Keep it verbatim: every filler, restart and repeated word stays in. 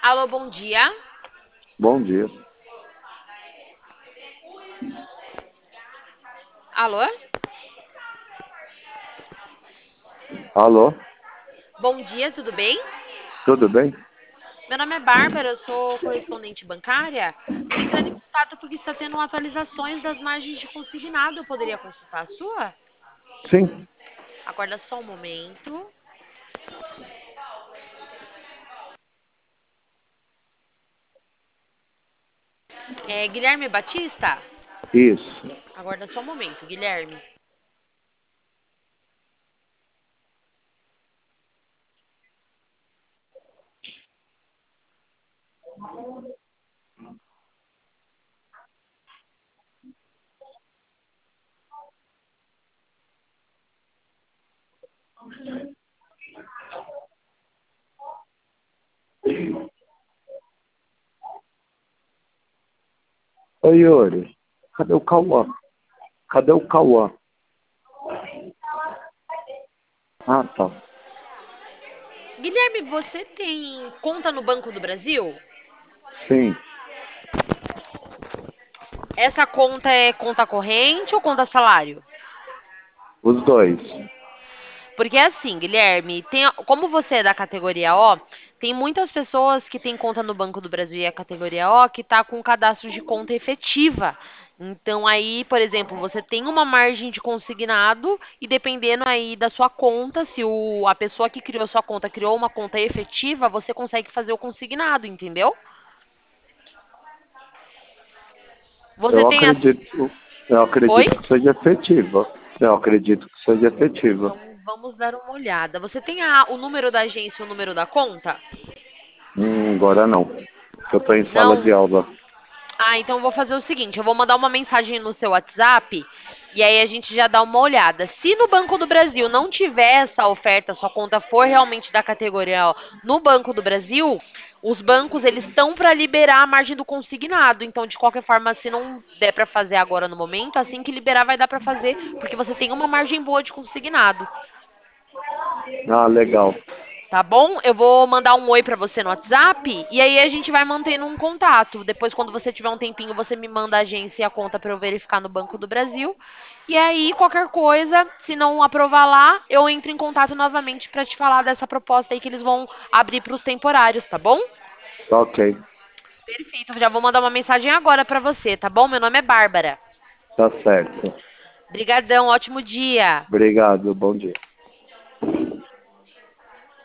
Alô, bom dia. Bom dia. Alô? Alô? Bom dia, tudo bem? Tudo bem? Meu nome é Bárbara, eu sou correspondente bancária. Estou entrando em contato porque está tendo atualizações das margens de consignado. Eu poderia consultar a sua? Sim. Aguarda só um momento. É, Guilherme Batista? Isso. Aguarda só um momento, Guilherme. Oi, Yuri. Cadê o Cauã? Cadê o Cauã? Ah, tá. Guilherme, você tem conta no Banco do Brasil? Sim. Essa conta é conta corrente ou conta salário? Os dois. Porque assim, Guilherme, tem, como você é da categoria O, tem muitas pessoas que têm conta no Banco do Brasil e a categoria O que está com cadastro de conta efetiva. Então aí, por exemplo, você tem uma margem de consignado e dependendo aí da sua conta, se o, a pessoa que criou sua conta criou uma conta efetiva, você consegue fazer o consignado, entendeu? Você Eu tem a... acredito, eu Oi? acredito que seja efetiva. Eu acredito que seja efetiva. Então vamos dar uma olhada. Você tem a- o número da agência e o número da conta? Hum, agora não. Eu estou em sala Não. de aula. Ah, então eu vou fazer o seguinte, eu vou mandar uma mensagem no seu WhatsApp e aí a gente já dá uma olhada. Se no Banco do Brasil não tiver essa oferta, sua conta for realmente da categoria ó, no Banco do Brasil, os bancos eles estão para liberar a margem do consignado. Então, de qualquer forma, se não der para fazer agora no momento, assim que liberar vai dar para fazer, porque você tem uma margem boa de consignado. Ah, legal. Tá bom? Eu vou mandar um oi pra você no WhatsApp e aí a gente vai mantendo um contato. Depois, quando você tiver um tempinho, você me manda a agência e a conta pra eu verificar no Banco do Brasil. E aí, qualquer coisa, se não aprovar lá, eu entro em contato novamente pra te falar dessa proposta aí que eles vão abrir pros temporários, tá bom? Tá ok. Perfeito. Já vou mandar uma mensagem agora pra você, tá bom? Meu nome é Bárbara. Tá certo. Brigadão, ótimo dia. Obrigado. Bom dia.